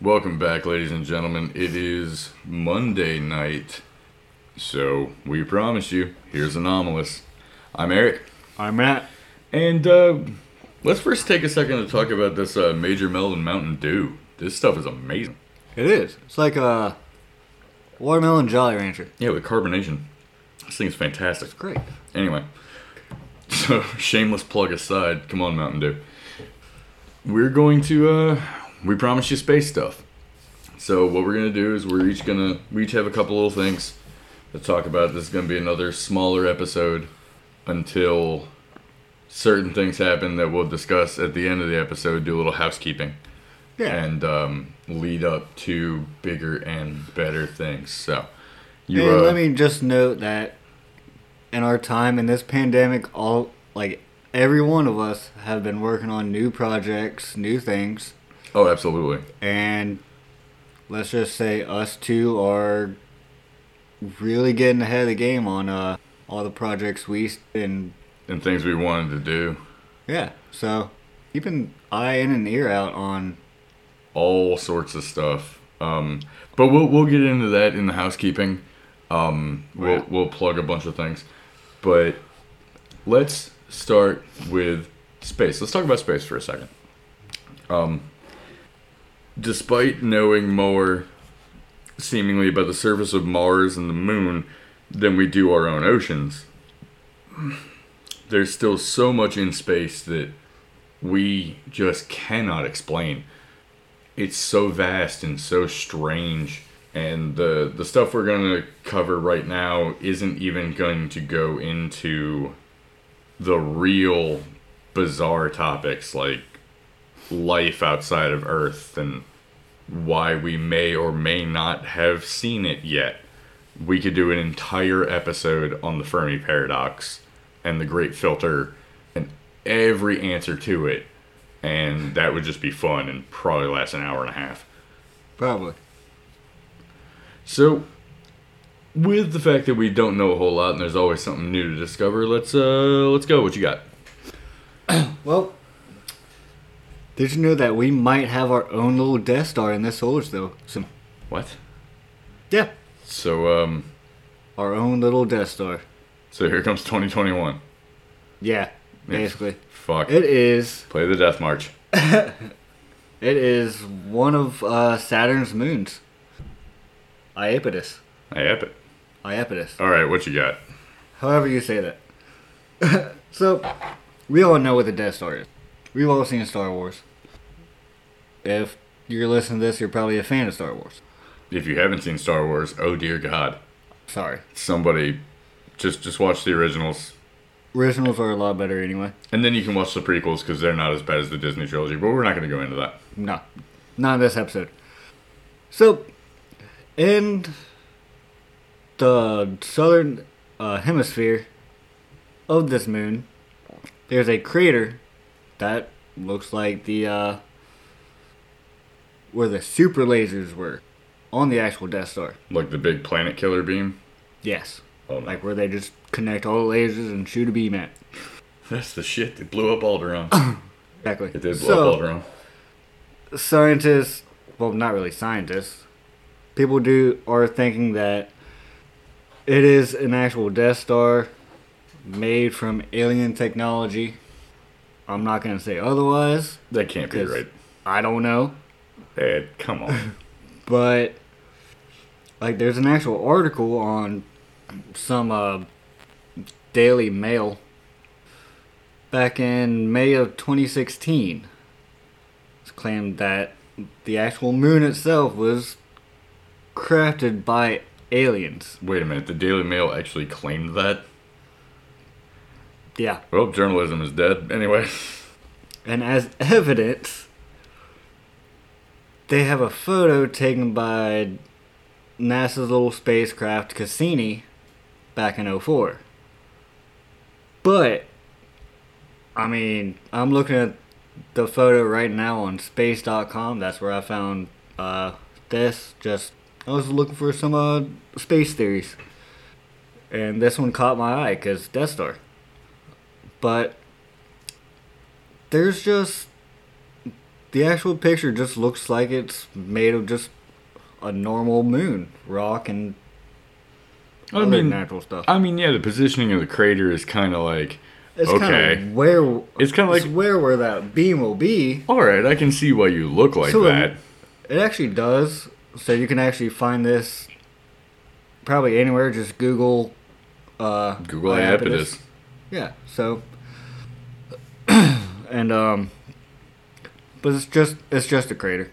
Welcome back, ladies and gentlemen. It is Monday night, so we promise you, here's Anomalous. I'm Eric, I'm Matt. and let's first take a second to talk about this Major Melon Mountain Dew. This stuff is amazing. It is. It's like a watermelon Jolly Rancher. Yeah, with carbonation. This thing is fantastic. It's great. Anyway, so shameless plug aside, come on, Mountain Dew. We're going to, we promise you space stuff. So what we're going to do is we each have a couple little things to talk about. This is going to be another smaller episode until certain things happen that we'll discuss at the end of the episode, do a little housekeeping. Yeah. And lead up to bigger and better things. So, And let me just note that in our time in this pandemic, every one of us have been working on new projects, new things, Oh, absolutely. and let's just say us two are really getting ahead of the game on all the projects and And things we wanted to do. yeah. So keep an eye and an ear out on. All sorts of stuff. But we'll get into that in the housekeeping. We'll plug a bunch of things. But let's start with space. Let's talk about space for a second. Despite knowing more seemingly about the surface of Mars and the moon than we do our own oceans, there's still so much in space that we just cannot explain. It's so vast and so strange, and the stuff we're going to cover right now isn't even going to go into the real bizarre topics like life outside of Earth and why we may or may not have seen it yet. We could do an entire episode on the Fermi Paradox and the Great Filter and every answer to it. And that would just be fun and probably last an hour and a half. Probably. So, with the fact that we don't know a whole lot and there's always something new to discover, let's go. What you got? Well, did you know that we might have our own little Death Star in this solar system? What? Yeah. So, Our own little Death Star. so here comes 2021. Yeah, basically. Fuck. It is. Play the Death March. It is one of Saturn's moons. Iapetus. I ep it. Iapetus. Alright, what you got? However you say that. So, we all know what the Death Star is. We've all seen Star Wars. If you're listening to this, you're probably a fan of Star Wars. If you haven't seen Star Wars, oh dear God. Sorry. Somebody, just watch the originals. Originals are a lot better anyway. And then you can watch the prequels because they're not as bad as the Disney trilogy, but we're not going to go into that. No, not in this episode. So, in the southern hemisphere of this moon, there's a crater that looks like the where the super lasers were on the actual Death Star. Like the big planet killer beam. Yes, Oh, no. like where they just connect all the lasers and shoot a beam at. That's the shit that blew up Alderaan. Exactly. It did blow up Alderaan. Scientists, well, not really scientists, people are thinking that it is an actual Death Star made from alien technology. I'm not going to say otherwise. That can't be 'cause right. I don't know. Ed, come on. But, like, there's an actual article on some Daily Mail back in May of 2016. It's claimed that the actual moon itself was crafted by aliens. Wait a minute, the Daily Mail actually claimed that? Yeah. Well, journalism is dead. Anyway. And as evidence, they have a photo taken by NASA's little spacecraft Cassini back in '04. But, I mean, I'm looking at the photo right now on space.com. That's where I found this. I was looking for some space theories. And this one caught my eye because Death Star. But there's just the actual picture just looks like it's made of just a normal moon, rock and other natural stuff. I mean, yeah, the positioning of the crater is kind of like, It's okay. kind of where It's kind of like, where that beam will be. all right, I can see why you look like So that. It actually does. So you can actually find this probably anywhere. Just Google. Google Iapetus. Yeah. So. And but it's just a crater.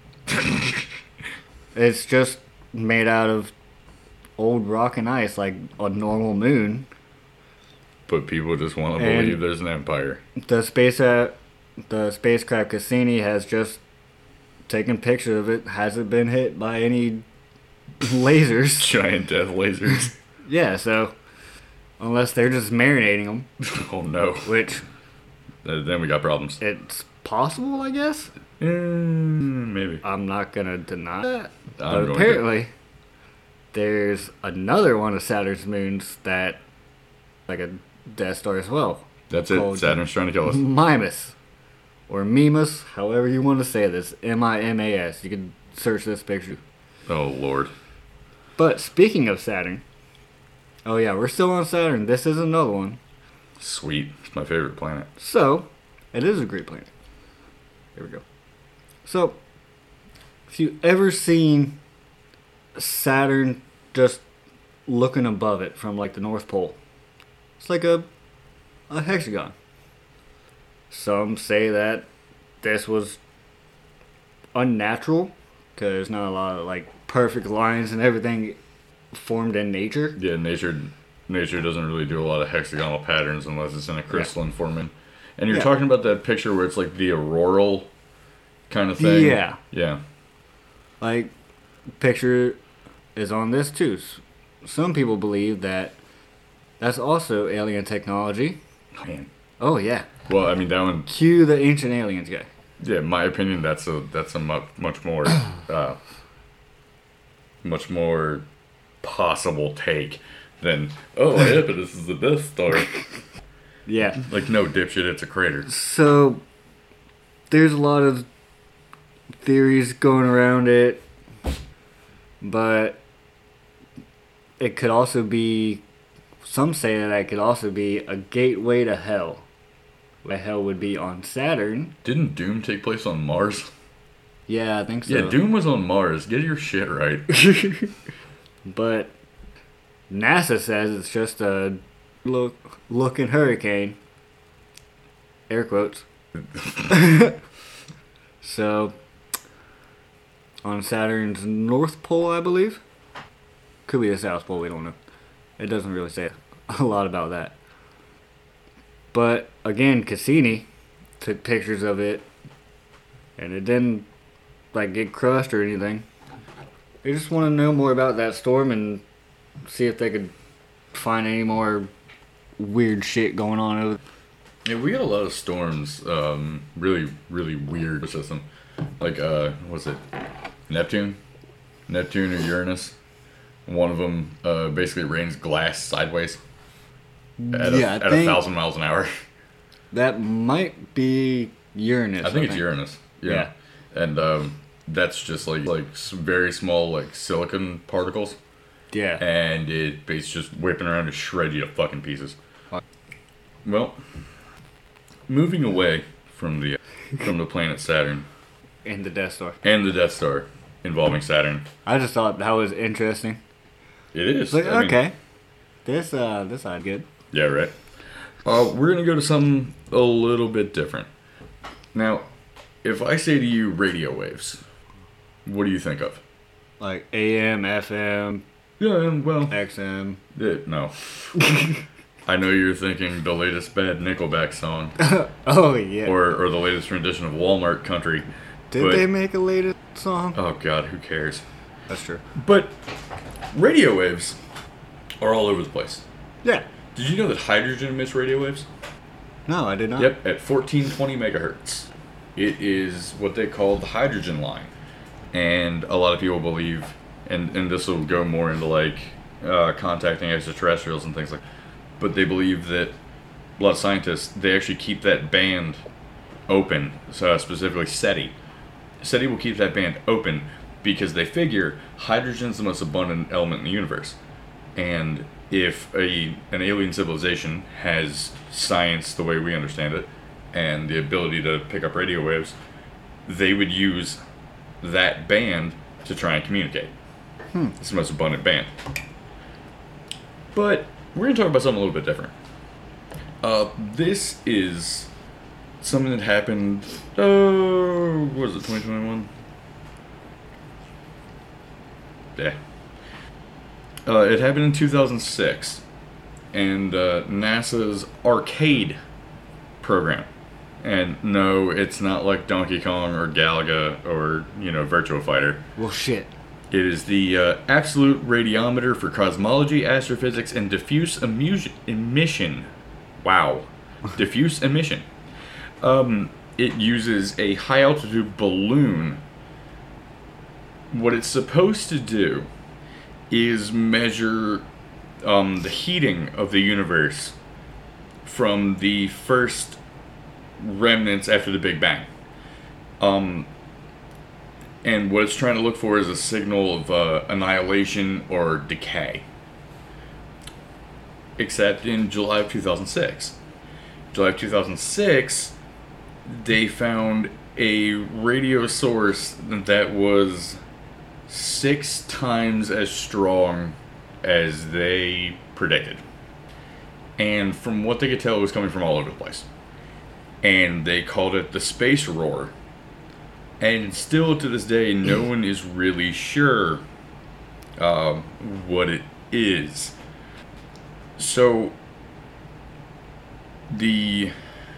It's just made out of old rock and ice, like a normal moon. But people just want to And- believe there's an empire. The spacecraft Cassini has just taken pictures of it. Hasn't been hit by any lasers. Giant death lasers. Yeah, so unless they're just marinating them, Oh no. which Then we got problems. it's possible, I guess. Maybe. I'm not gonna deny that. I'm But going apparently, there's another one of Saturn's moons that, like a Death Star as well. That's it. called- Saturn's trying to kill us. Mimas, or Mimas, however you want to say this. Mimas. You can search this picture. Oh lord. But speaking of Saturn, oh yeah, we're still on Saturn. This is another one. Sweet. It's my favorite planet. So, it is a great planet. Here we go. So, if you ever seen Saturn just looking above it from like the North Pole, it's like a hexagon. Some say that this was unnatural because not a lot of like perfect lines and everything formed in nature. Yeah, nature doesn't really do a lot of hexagonal patterns unless it's in a crystalline formation. And you're Yeah. talking about that picture where it's like the auroral kind of thing. Yeah. Yeah. Like, picture is on this too. Some people believe that that's also alien technology. Man. Oh yeah, Well, I mean that one. cue the ancient aliens guy. Yeah, in my opinion, that's a much more much more possible take than yeah, but this is the Death Star. Yeah. Like no dipshit, it's a crater. So there's a lot of theories going around it, but it could also be. Some say that it could also be a gateway to hell. Where hell would be on Saturn. Didn't Doom take place on Mars? Yeah, I think so. Yeah, Doom was on Mars. Get your shit right. But NASA says it's just a looking hurricane. Air quotes. So, on Saturn's North Pole, I believe. Could be the South Pole, we don't know. It doesn't really say a lot about that. But, again, Cassini took pictures of it, and it didn't, like, get crushed or anything. They just want to know more about that storm and see if they could find any more weird shit going on over. Yeah, we got a lot of storms. Really, really weird system. Like, what's it? Neptune or Uranus. One of them basically rains glass sideways at I a think 1,000 miles an hour. that might be Uranus. I think it's Uranus. Yeah. And that's just like some very small like silicon particles, Yeah. and it's just whipping around to shred you to fucking pieces. Well, moving away from the planet Saturn And the Death Star. and the Death Star involving Saturn. I just thought that was interesting. It is. Like, I mean, okay. This side good. Yeah, right. We're going to go to something a little bit different. Now, if I say to you radio waves, what do you think of? Like AM, FM, Yeah, well, XM. no. I know you're thinking the latest bad Nickelback song Oh yeah. or the latest rendition of Walmart Country. Did but- they make a latest song? Oh, God, who cares? That's true. But radio waves are all over the place. Yeah. Did you know that hydrogen emits radio waves? No, I did not. Yep, at 1420 megahertz. It is what they call the hydrogen line. And a lot of people believe, and this will go more into like contacting extraterrestrials and things like that, but they believe that a lot of scientists, they actually keep that band open, so specifically SETI. SETI will keep that band open because they figure hydrogen's the most abundant element in the universe. And if an alien civilization has science the way we understand it, and the ability to pick up radio waves, they would use that band to try and communicate. It's the most abundant band. But we're going to talk about something a little bit different. This is something that happened, what was it, 2021? Yeah. It happened in 2006, and NASA's Arcade program. And no, it's not like Donkey Kong or Galaga or, Virtua Fighter. Well, shit. It is the Absolute Radiometer for Cosmology, Astrophysics, and Diffuse Emission. Wow. Diffuse emission. It uses a high-altitude balloon. What it's supposed to do is measure the heating of the universe from the first remnants after the Big Bang. And what it's trying to look for is a signal of annihilation or decay. Except in July of 2006. July of 2006, they found a radio source that was 6 times as strong as they predicted. And from what they could tell, it was coming from all over the place. And they called it the Space Roar. And still to this day, no one is really sure what it is. So, they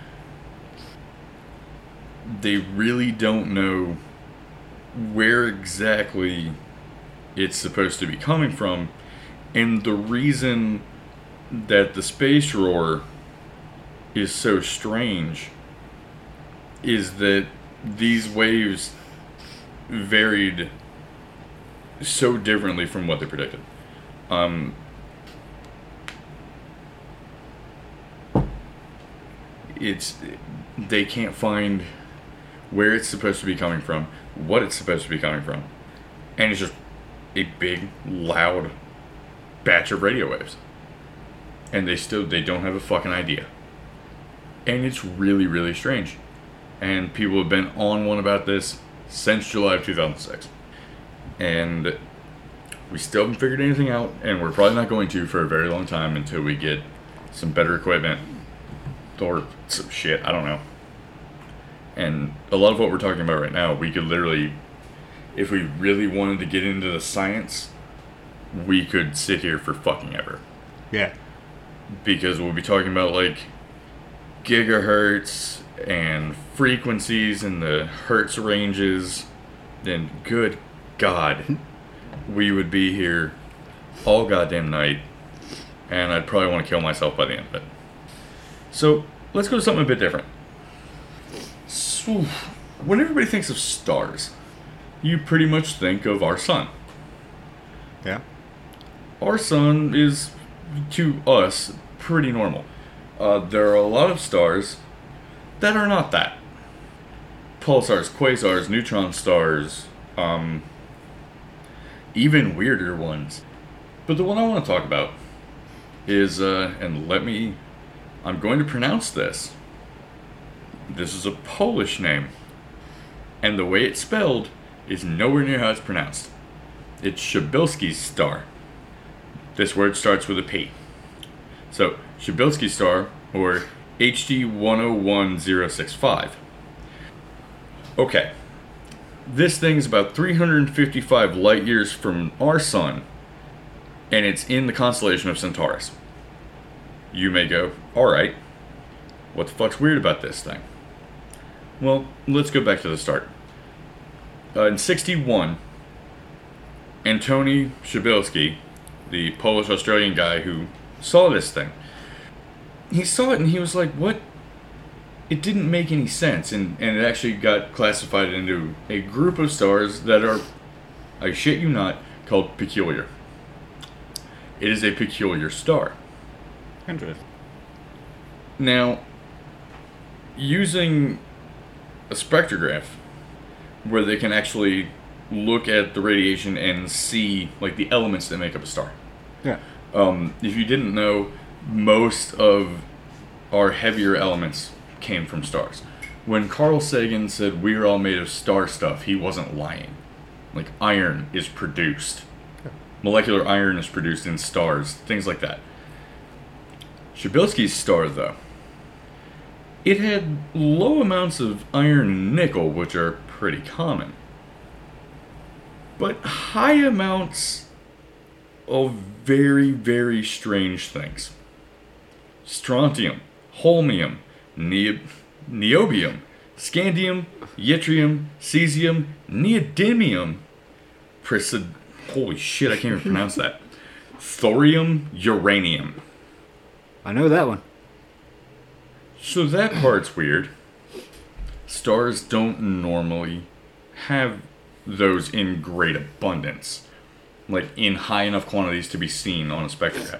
really don't know where exactly it's supposed to be coming from. And the reason that the Space Roar is so strange is that these waves varied so differently from what they predicted. They can't find where it's supposed to be coming from, what it's supposed to be coming from, and it's just a big, loud batch of radio waves. And they don't have a fucking idea. And it's really, really strange. And people have been on one about this since July of 2006. And we still haven't figured anything out, and we're probably not going to for a very long time until we get some better equipment or some shit, I don't know. And a lot of what we're talking about right now, we could literally, if we really wanted to get into the science, we could sit here for fucking ever. Yeah. Because we'll be talking about like gigahertz and frequencies and the hertz ranges, then good God, we would be here all goddamn night, and I'd probably want to kill myself by the end of it. So let's go to something a bit different. So, when everybody thinks of stars, you pretty much think of our sun. Yeah. Our sun is, to us, pretty normal. There are a lot of stars that are not that. Pulsars, quasars, neutron stars, even weirder ones. But the one I want to talk about is, I'm going to pronounce this. This is a Polish name. And the way it's spelled is nowhere near how it's pronounced. It's Przybylski's star. This word starts with a P. So, Przybylski star, or HD 101065. Okay. This thing's about 355 light years from our sun, and it's in the constellation of Centaurus. You may go, alright, what the fuck's weird about this thing? Well, let's go back to the start. In 61, Antoni Przybylski, the Polish-Australian guy who saw this thing, he saw it and he was like, what? It didn't make any sense, and it actually got classified into a group of stars that are, I shit you not, called peculiar. It is a peculiar star. Interesting. Now, using a spectrograph where they can actually look at the radiation and see like the elements that make up a star. Yeah. If you didn't know, most of our heavier elements came from stars. When Carl Sagan said we're all made of star stuff, he wasn't lying. Like iron is produced. Molecular iron is produced in stars, things like that. Cebulski's star, though, it had low amounts of iron and nickel, which are pretty common, but high amounts of very, very strange things. Strontium, holmium, niobium, scandium, yttrium, cesium, neodymium, holy shit, I can't even pronounce that. Thorium, uranium. I know that one. So that part's weird. Stars don't normally have those in great abundance. Like, in high enough quantities to be seen on a spectrograph.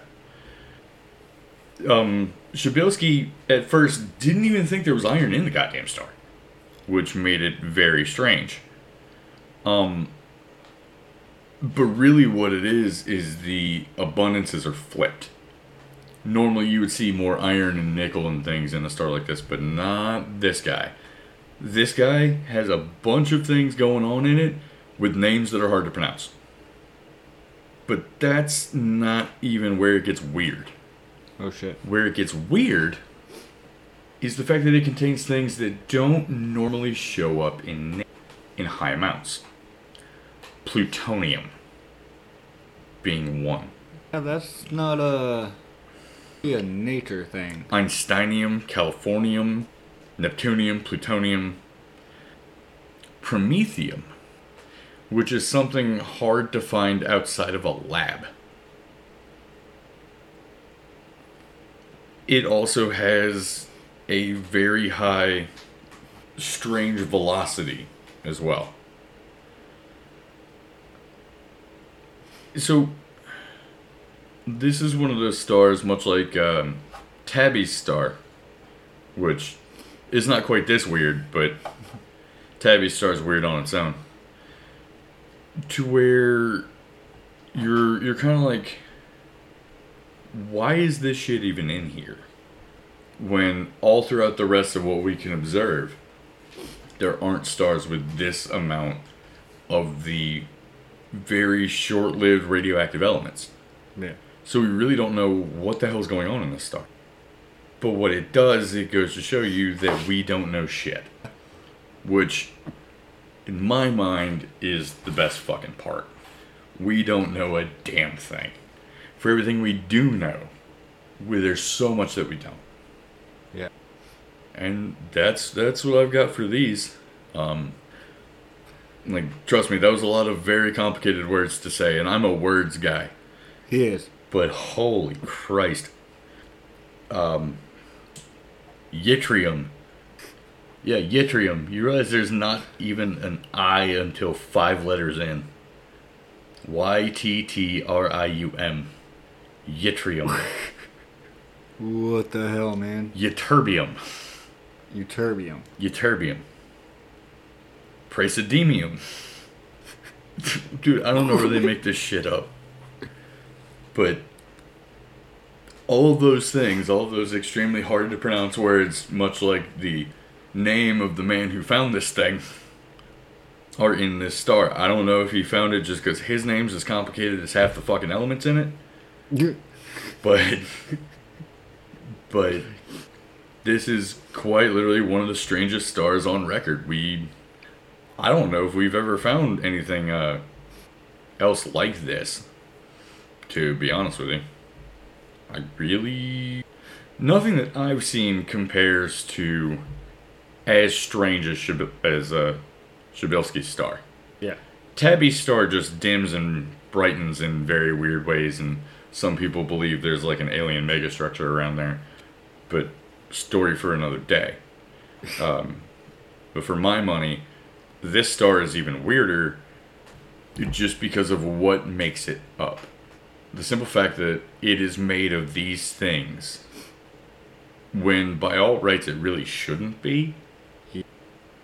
Cebulski, at first, didn't even think there was iron in the goddamn star. Which made it very strange. But really what it is the abundances are flipped. Normally you would see more iron and nickel and things in a star like this, but not this guy. This guy has a bunch of things going on in it with names that are hard to pronounce. But that's not even where it gets weird. Oh shit. Where it gets weird is the fact that it contains things that don't normally show up in high amounts. Plutonium being one. Yeah, that's not a nature thing. Einsteinium, californium, neptunium, plutonium, promethium, which is something hard to find outside of a lab. It also has a very high, strange velocity as well. So, this is one of those stars, much like Tabby's star, which is not quite this weird, but Tabby's star is weird on its own. To where you're kind of like, why is this shit even in here? When all throughout the rest of what we can observe, there aren't stars with this amount of the very short-lived radioactive elements. Yeah. So we really don't know what the hell's going on in this star. But what it does, it goes to show you that we don't know shit. Which, in my mind, is the best fucking part. We don't know a damn thing. For everything we do know, there's so much that we don't. Yeah. And that's what I've got for these. Like, trust me, that was a lot of very complicated words to say, and I'm a words guy. He is. But holy Christ. Yttrium. Yeah, yttrium. You realize there's not even an I until 5 letters in. Yttrium. Yttrium. What the hell, man? Ytterbium. Ytterbium. Praseodymium. Dude, I don't know where they make this shit up. But all of those things, all of those extremely hard to pronounce words, much like the name of the man who found this thing, are in this star. I don't know if he found it just because his name's as complicated as half the fucking elements in it. Yeah. But this is quite literally one of the strangest stars on record. I don't know if we've ever found anything else like this, to be honest with you. Nothing that I've seen compares to as strange as Cebulski's star. Yeah. Tabby's star just dims and brightens in very weird ways, and some people believe there's like an alien megastructure around there. But story for another day. But for my money, this star is even weirder just because of what makes it up. The simple fact that it is made of these things, when by all rights it really shouldn't be,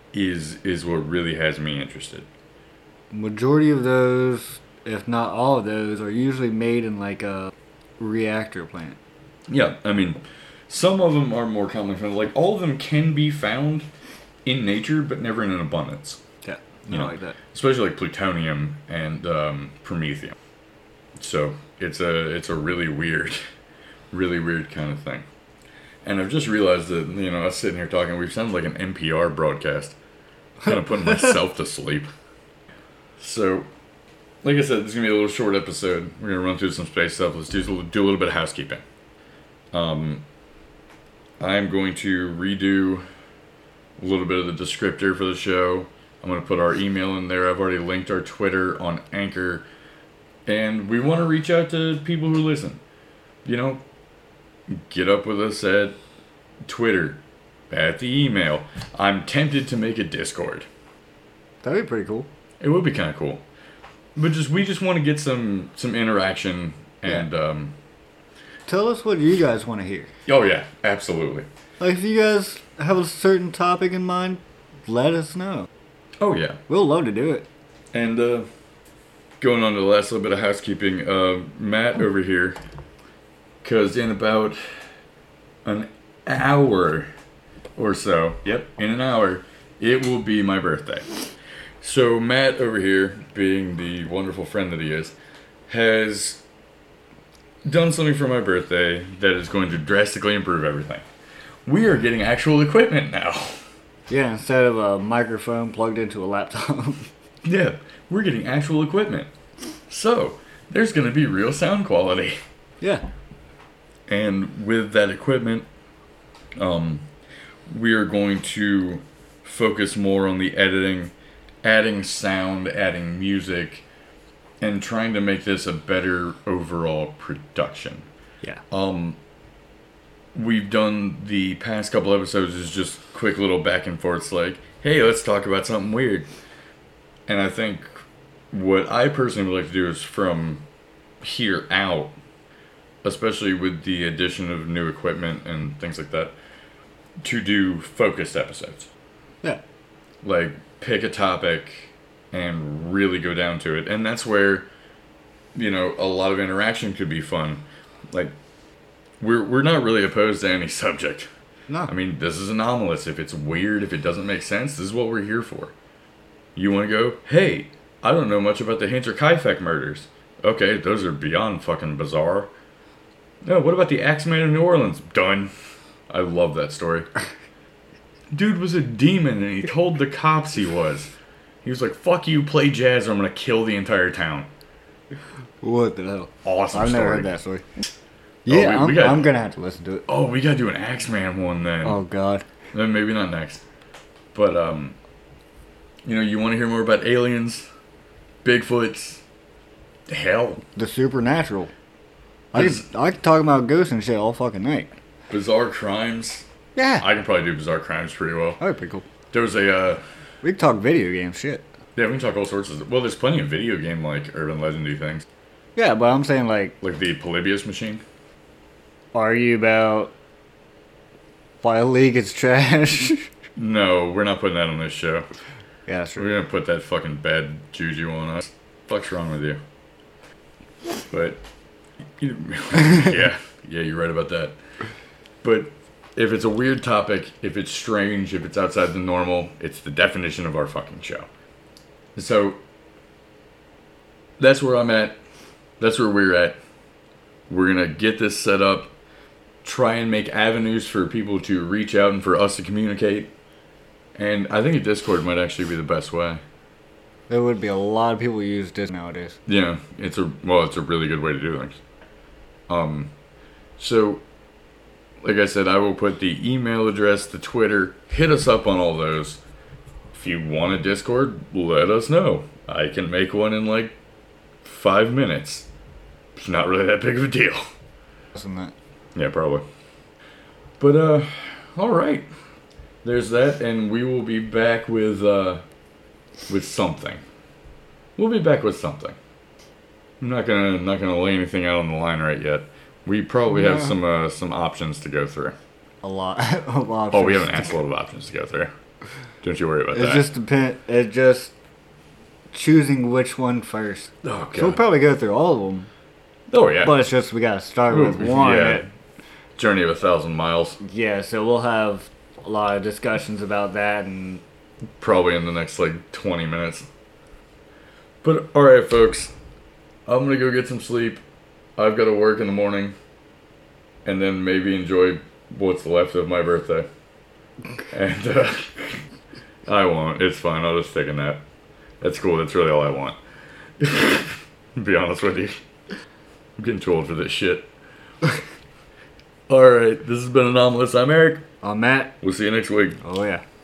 is what really has me interested. Majority of those, if not all of those, are usually made in like a reactor plant. Yeah, I mean, some of them are more commonly found. Like, all of them can be found in nature, but never in an abundance. Yeah, You know, like that. especially like plutonium and promethium. So it's a really weird, really weird kind of thing. And I've just realized that, you know, us sitting here talking, we've sounded like an NPR broadcast. Kind of putting myself to sleep. So, like I said, this is gonna be a little short episode. We're gonna run through some space stuff. Let's do a little bit of housekeeping. I'm going to redo a little bit of the descriptor for the show. I'm going to put our email in there. I've already linked our Twitter on Anchor. And we want to reach out to people who listen. You know, get up with us at Twitter, at the email. I'm tempted to make a Discord. That'd be pretty cool. It would be kind of cool. But we just want to get some interaction and Tell us what you guys want to hear. oh yeah, absolutely. Like, if you guys have a certain topic in mind, let us know. Oh yeah. We'll love to do it. And going on to the last little bit of housekeeping, Matt over here, because in about an hour or so, yep, in an hour, it will be my birthday. So Matt over here, being the wonderful friend that he is, has done something for my birthday that is going to drastically improve everything. We are getting actual equipment now. Yeah, instead of a microphone plugged into a laptop. Yeah, we're getting actual equipment. So, there's going to be real sound quality. Yeah. And with that equipment, we are going to focus more on the editing, adding sound, adding music, and trying to make this a better overall production. Yeah. We've done the past couple episodes is just quick little back and forths like, hey, let's talk about something weird. And I think what I personally would like to do is from here out, especially with the addition of new equipment and things like that, to do focused episodes. Yeah. Like, pick a topic and really go down to it. And that's where, you know, a lot of interaction could be fun. Like, we're not really opposed to any subject. No. I mean, this is anomalous. If it's weird, if it doesn't make sense, this is what we're here for. You want to go, hey, I don't know much about the Hinterkaifeck murders. Okay, those are beyond fucking bizarre. No, what about the Axeman of New Orleans? Done. I love that story. Dude was a demon and he told the cops he was. He was like, fuck you, play jazz or I'm going to kill the entire town. What the hell? Awesome I've story. never heard that story. Yeah, we gotta- I'm going to have to listen to it. Oh, we got to do an Axeman one then. Oh, God. Then maybe not next. But, you know, you want to hear more about aliens, Bigfoots, hell, The supernatural. I This- could talk about ghosts and shit all fucking night. bizarre crimes. Yeah. I can probably do bizarre crimes pretty well. That'd be pretty cool. There was a, We could talk video game shit. yeah, we can talk all sorts of, well, there's plenty of video game, like, urban legendy things. Yeah, but I'm saying, like, Like the Polybius machine. argue about why a league is trash. No, we're not putting that on this show. Yeah, that's true. We're gonna put that fucking bad juju on us. Fuck's wrong with you? But, yeah, you're right about that. But if it's a weird topic, if it's strange, if it's outside the normal, it's the definition of our fucking show. So, that's where I'm at. That's where we're at. We're gonna get this set up, try and make avenues for people to reach out and for us to communicate. And I think a Discord might actually be the best way. There would be a lot of people who use this nowadays. Yeah, it's a really good way to do things. So, like I said, I will put the email address, the Twitter. Hit us up on all those. If you want a Discord, let us know. I can make one in like 5 minutes. It's not really that big of a deal. Isn't that? Yeah, probably. But all right. There's that, and we will be back with something. We'll be back with something. I'm not gonna lay anything out on the line right yet. We probably have some options to go through. A lot of options. Oh, we have an ass load of options to go through. Don't you worry about It that. just depend. It just choosing which one first. Oh, So we'll God. probably go through all of them, Oh, yeah. but it's just we gotta start with one. Yeah. Journey of 1,000 miles. Yeah, so we'll have a lot of discussions about that, and Probably in the next, 20 minutes. But, alright, folks. I'm going to go get some sleep. I've got to work in the morning. And then maybe enjoy what's left of my birthday. And, I won't. It's fine. I'll just take a nap. That's cool. That's really all I want. To be honest with you. I'm getting too old for this shit. Alright, this has been Anomalous. I'm Eric. on Matt. We'll see you next week. Oh yeah.